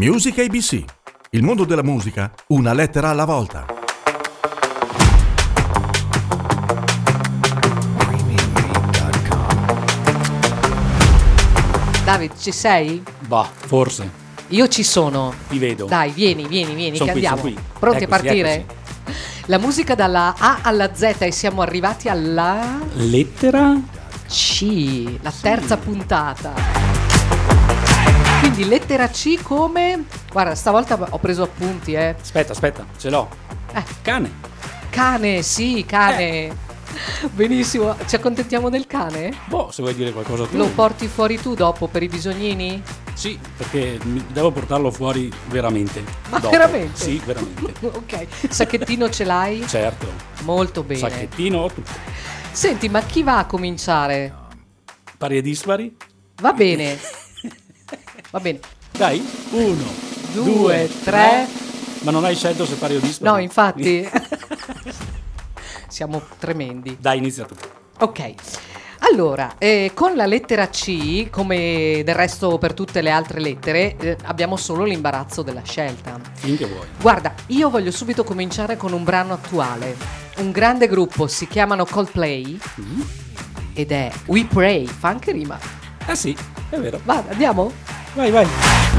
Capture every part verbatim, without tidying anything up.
Music A B C. Il mondo della musica, una lettera alla volta. David, ci sei? Bah, forse. Io ci sono. Ti vedo. Dai, vieni, vieni, vieni, Son che qui, andiamo. son qui. Pronti Eccoci, a partire? eccoci. La musica dalla A alla Z e siamo arrivati alla Lettera? C, la terza puntata. Quindi lettera C come... Guarda, stavolta ho preso appunti, eh. Aspetta, aspetta, ce l'ho. Eh. Cane. Cane, sì, cane. Eh. Benissimo, ci accontentiamo del cane? Boh, se vuoi dire qualcosa tu. Lo porti fuori tu dopo per i bisognini? Sì, perché mi- devo portarlo fuori veramente. Ma dopo. veramente? Sì, veramente. Ok, sacchettino ce l'hai? Certo. Molto bene. Sacchettino, tutto. Senti, ma chi va a cominciare? Pari e dispari? Va bene. Va bene. Dai, uno, Due, tre. Ma non hai scelto se pari o dispari? No, infatti. Siamo tremendi. Dai, inizia tu. Ok. Allora, eh, con la lettera C, come del resto per tutte le altre lettere, eh, abbiamo solo l'imbarazzo della scelta. Finché vuoi. Guarda, io voglio subito cominciare con un brano attuale. Un grande gruppo, si chiamano Coldplay, Mm. ed è We Pray. Fa anche rima. Ah sì, è vero. Va, andiamo? Vai, vai.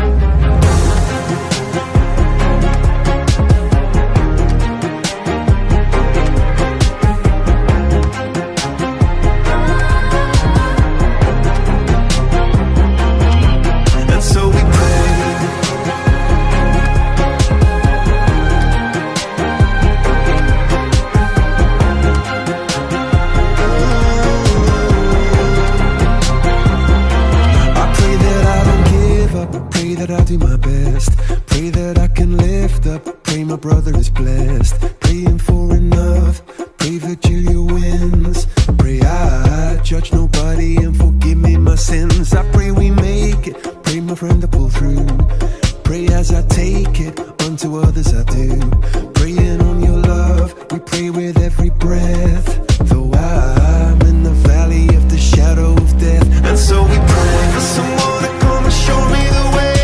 That I do my best. Pray that I can lift up. Pray my brother is blessed. Praying for enough. Pray Virgilia wins. Pray I judge nobody and forgive me my sins. I pray we make it. Pray my friend to pull through. Pray as I take it. Unto others I do. Praying on your love. We pray with every breath. Though I'm in the valley of the shadow of death. And so we pray for someone to come and show me the way.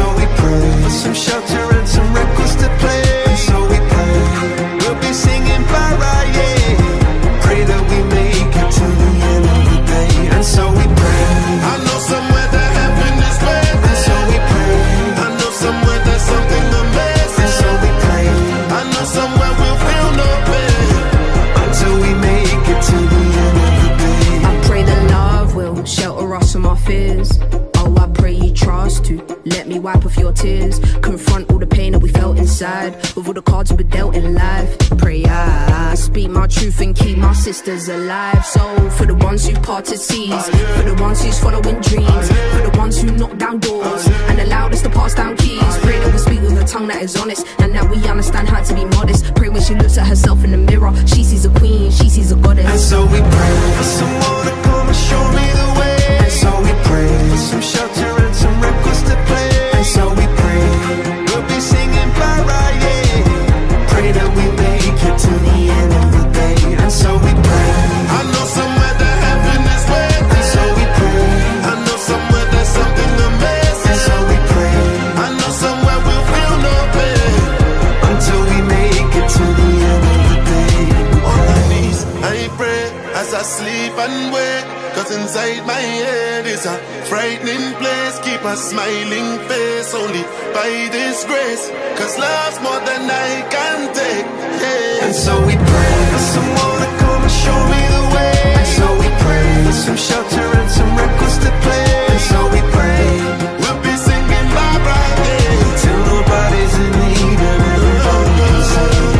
For some shelter and some records to play. And so we pray, we'll be singing para, yeah. Pray that we make it to the end of the day. And so we pray, I know somewhere that heaven is waiting. And so we pray, I know somewhere there's something amazing. And so we pray, I know somewhere we'll feel no pain. Until we make it to the end of the day. I pray that love will shelter us from our fears. Oh, I pray you trust to let me wipe off your tears. Confront all the pain that we felt inside, with all the cards we were dealt in life. Pray I speak my truth and keep my sisters alive. So for the ones who parted seas, for the ones who's following dreams, for the ones who knock down doors and allowed us to pass down keys. Pray that we speak with a tongue that is honest and that we understand how to be modest. Pray when she looks at herself in the mirror, she sees a queen, she sees a goddess. And so we pray for someone to come and show me the way. And so we pray for some shelter and some records to play. And so we pray, we'll be singing para, yeah. Pray that we make it to the end of the day. And so we pray, I know somewhere that heaven is waiting. And so we pray, I know somewhere there's something amazing. And so we pray, I know somewhere we'll feel no pain. Until we make it to the end of the day. On my knees, I pray as I sleep and wake. Cause inside my head is a frightening place. Keep a smiling face only by this grace. Cause love's more than I can take, yeah. And so we pray for someone to come and show me the way. And so we pray for some shelter and some records to play. And so we pray, we'll be singing bye bye, yeah. Till nobody's in need and everybody can say.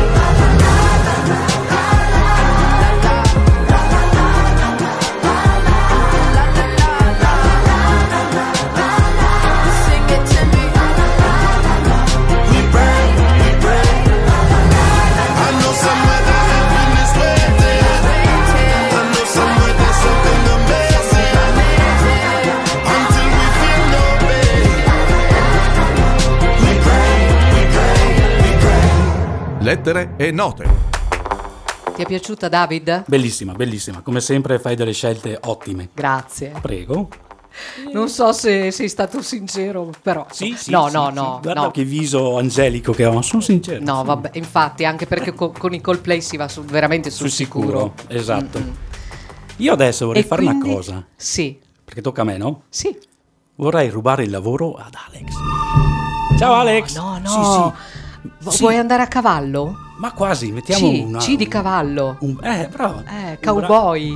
Lettere e note. Ti è piaciuta, David? Bellissima, bellissima. Come sempre fai delle scelte ottime. Grazie. Prego. Non so se sei stato sincero, però. Sì, sì, no, sì, no, sì. no. Guarda no. che viso angelico che ho, sono sincero. No, sì. vabbè, infatti, anche perché co- con i Coldplay si va su- veramente sul, Sul sicuro, sicuro. esatto. Mm-mm. Io adesso vorrei E fare quindi- una cosa, Sì, perché tocca a me, no? sì. Vorrei rubare il lavoro ad Alex. Ciao Alex! No, no. Sì, sì. Vu- Sì, Vuoi andare a cavallo? ma quasi, mettiamo C, una... C di cavallo. un- eh, bravo. Eh, Un cowboy.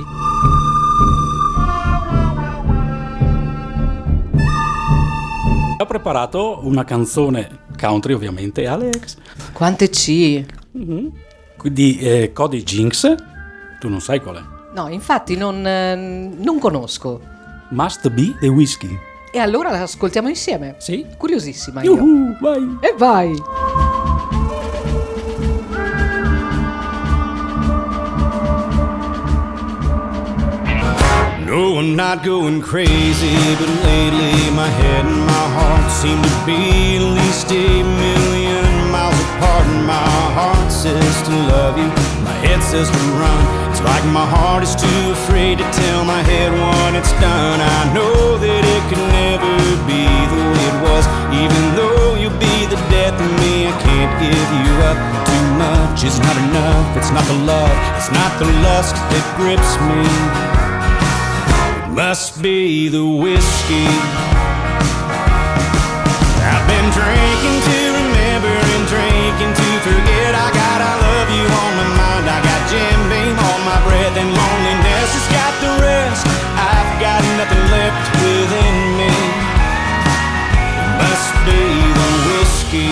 bra- Ho preparato una canzone country, ovviamente, Alex. Quante C? Di eh, Cody Jinks. Tu non sai qual è. No, infatti non, eh, non conosco. Must Be the Whiskey. E allora la ascoltiamo insieme. Sì? Curiosissima io. Yuhu, vai. E vai. No, I'm not going crazy, but lately my head and my heart seem to be at least a million miles apart. And my heart says to love you, my head says to run. It's like my heart is too afraid to tell my head when it's done. I know that it could never be the way it was, even though you'll be the death of me. I can't give you up. Too much is not enough. It's not the love, it's not the lust that grips me. Must be the whiskey. I've been drinking to remember and drinking to forget. I got I love you on my mind. I got Jim Beam on my breath, and loneliness has got the rest. I've got nothing left within me. It must be the whiskey.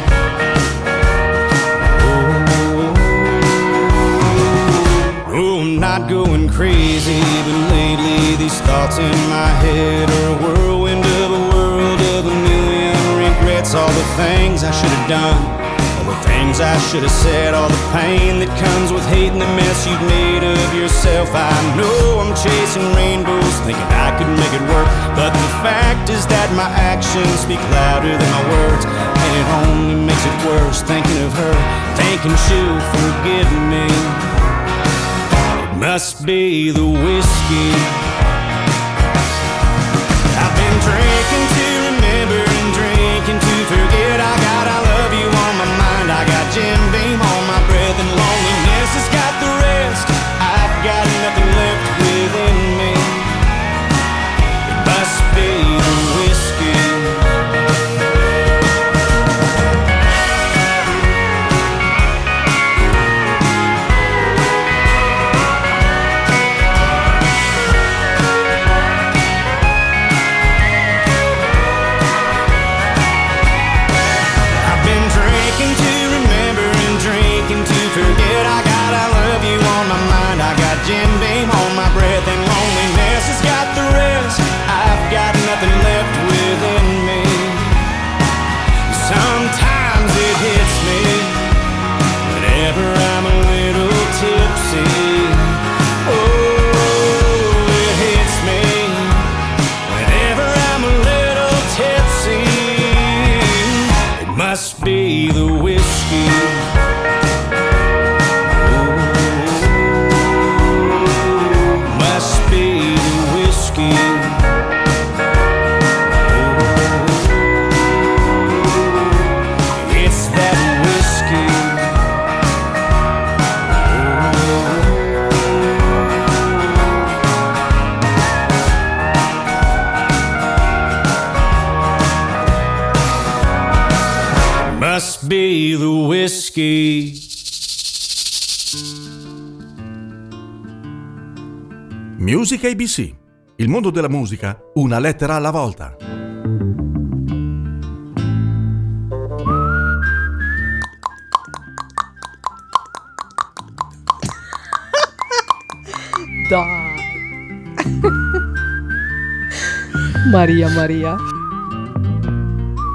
Oh, oh, I'm not going crazy, but lately these thoughts in my head are a whirlwind of a world of a million regrets. All the things I should have done, all the things I should have said, all the pain that comes with hating the mess you've made of yourself. I know I'm chasing rainbows, thinking I could make it work, but the fact is that my actions speak louder than my words, and it only makes it worse thinking of her, thinking she'll forgive me. Must be the whiskey. I've been drinking to remember and drinking to forget. I got I love you on my mind. I got Jim Beam on my breath, and loneliness has got the rest. I've got nothing left within me. It must be the whiskey. Forget I got I love you on my mind. I got Jim Beam on my breath, and loneliness has got the rest. I've got nothing left within me. Sometimes it hits me whenever I'm a little tipsy. Oh, it hits me whenever I'm a little tipsy. It must be the whiskey. Must be the whiskey. Music A B C. Il mondo della musica, una lettera alla volta. Dai. Maria, Maria.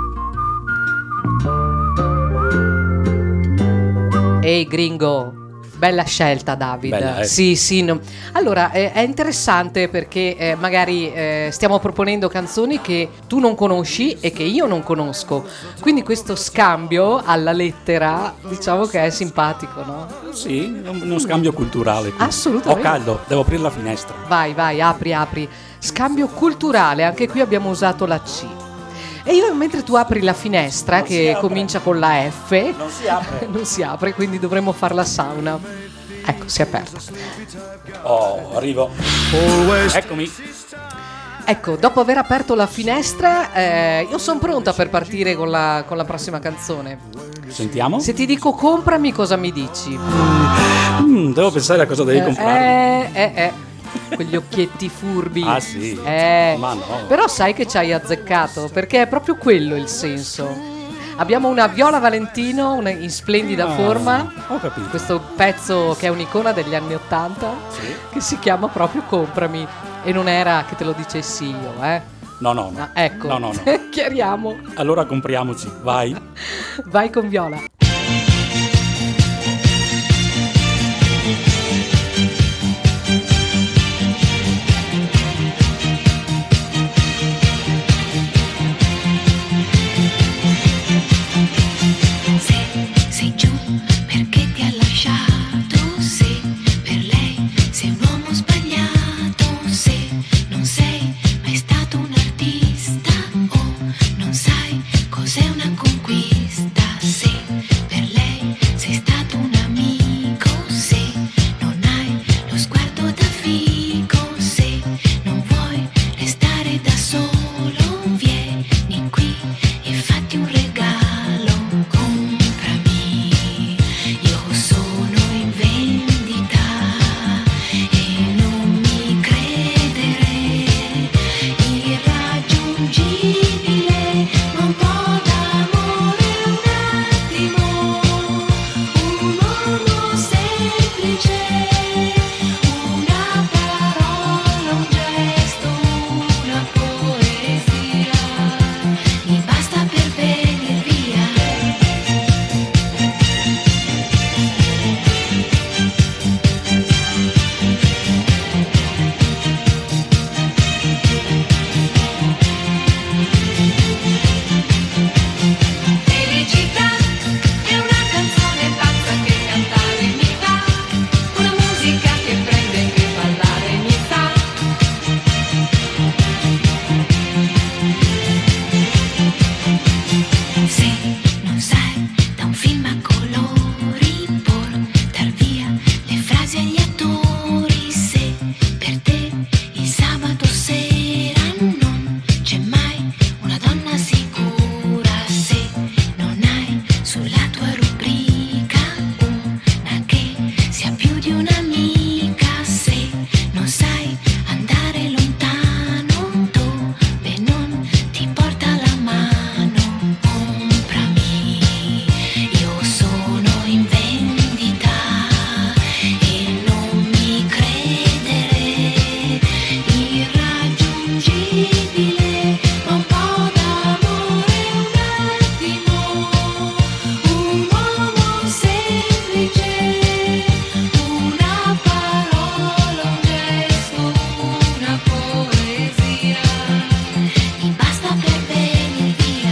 Ehi, gringo. Bella scelta, David. Bella, eh. Sì, sì. no. Allora, eh, è interessante perché eh, magari eh, stiamo proponendo canzoni che tu non conosci e che io non conosco. Quindi questo scambio alla lettera, diciamo che è simpatico, no? Sì, uno scambio culturale. quindi. Assolutamente. Ho caldo, devo aprire la finestra. Vai, vai, apri, apri. Scambio culturale, anche qui abbiamo usato la C. E io mentre tu apri la finestra, Non si che apre. comincia con la F, Non si apre. non si apre, quindi dovremmo far la sauna. Ecco, si è aperta. Oh, arrivo. Always Eccomi. Ecco, dopo aver aperto la finestra, eh, io sono pronta per partire con la, con la prossima canzone. Sentiamo. Se ti dico comprami, cosa mi dici? Mm, devo pensare a cosa devi comprare. Eh, eh, eh. Quegli occhietti furbi. Ah, sì? Eh. Ma no. Però sai che ci hai azzeccato, perché è proprio quello il senso. Abbiamo una Viola Valentino una in splendida Ah, forma. ho capito. Questo pezzo che è un'icona degli anni Ottanta, Sì. che si chiama proprio Comprami. E non era che te lo dicessi io, eh. No, no, no. Ah, ecco. No, no, no. Chiariamo. Allora compriamoci, vai. Vai con Viola. Se sei giù perché ti ha lasciato, se per lei sei un uomo sbagliato, se non sei mai stato un artista o non sai cos'è una conquista, se per lei sei stato un amico, se non hai lo sguardo da fico, se non vuoi restare da solo, vieni qui e fatti un regalo. Comprami, io sono in vendita e non mi credere, irraggiungibile, ma un po' d'amore un attimo, un uomo semplice, una parola, un gesto, una poesia, mi basta per venir via. Felicità è una canzone pazza che cantare mi fa, una musica che prende e che ballare mi fa. Se non sai da un film a colori portar via le frasi agli attori, se per te il sabato sera non c'è mai una donna sicura, se non hai sulla tua rubrica una che sia più di un'amica, se non sai andare lontano dove non ti porta la mano, comprami, io sono in vendita e non mi credere, irraggiungibile, ma un po' d'amore un attimo, un uomo semplice, una parola, un gesto, una poesia, mi basta per venir via.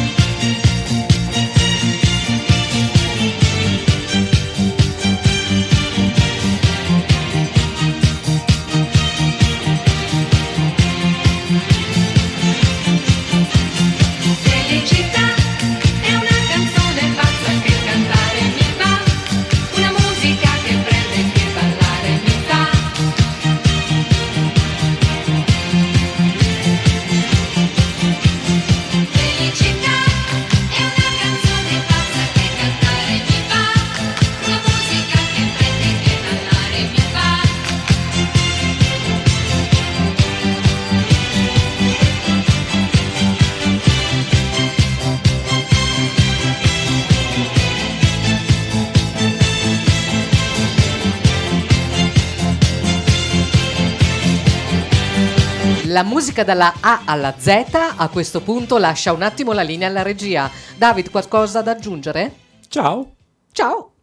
Felicità è una canzone pazza che cantare mi fa, una musica che prende e che ballare mi fa. Felicità è una canzone pazza che cantare mi fa, una musica che prende e che ballare mi fa. La musica dalla A alla Z a questo punto lascia un attimo la linea alla regia. David, qualcosa da aggiungere? Ciao. Ciao!